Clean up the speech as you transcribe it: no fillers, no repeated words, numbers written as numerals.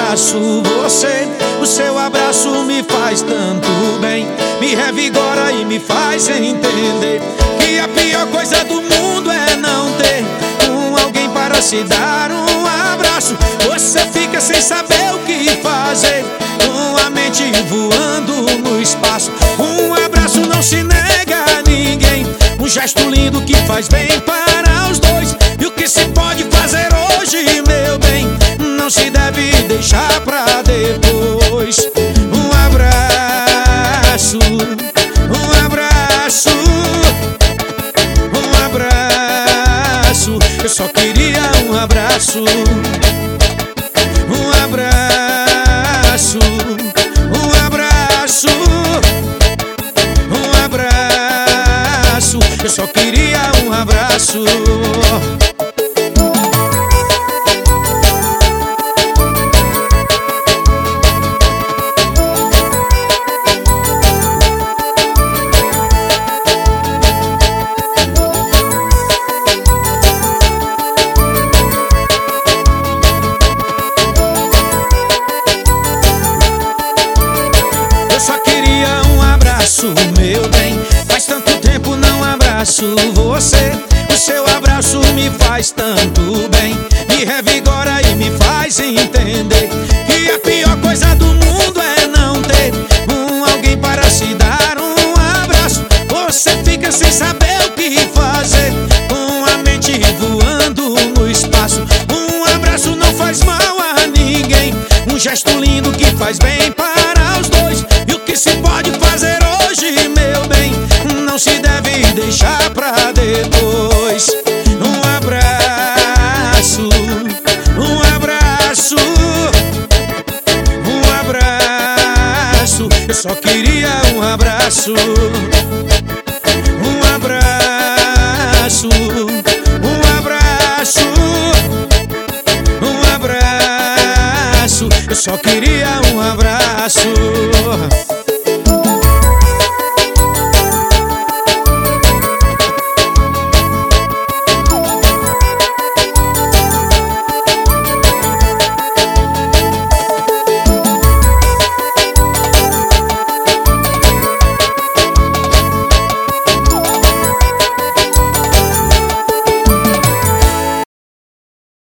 abraço. O seu abraço me faz tanto bem, me revigora e me faz entender que a pior coisa do mundo é não ter alguém para se dar um abraço. Você fica sem saber o que fazer, com a mente voando no espaço. Um abraço não se nega a ninguém, um gesto lindo que faz bem para os dois. E o que se pode fazer hoje, meu bem, não se deve deixar pra depois. Um abraço, um abraço, um abraço. Eu só queria um abraço. Um abraço, um abraço, um abraço. Eu só queria um abraço. Meu bem, faz tanto tempo não abraço você. O seu abraço me faz tanto bem, me revigora e me faz entender que a pior coisa do mundo é não ter alguém para se dar um abraço. Você fica sem saber o que fazer, com a mente voando no espaço. Um abraço não faz mal a ninguém, um gesto lindo que faz bem para os dois. E o que se pode fazer hoje, meu bem, não se deve deixar pra depois. Um abraço, um abraço, um abraço. Eu só queria um abraço. Um abraço, um abraço, um abraço. Eu só queria um abraço.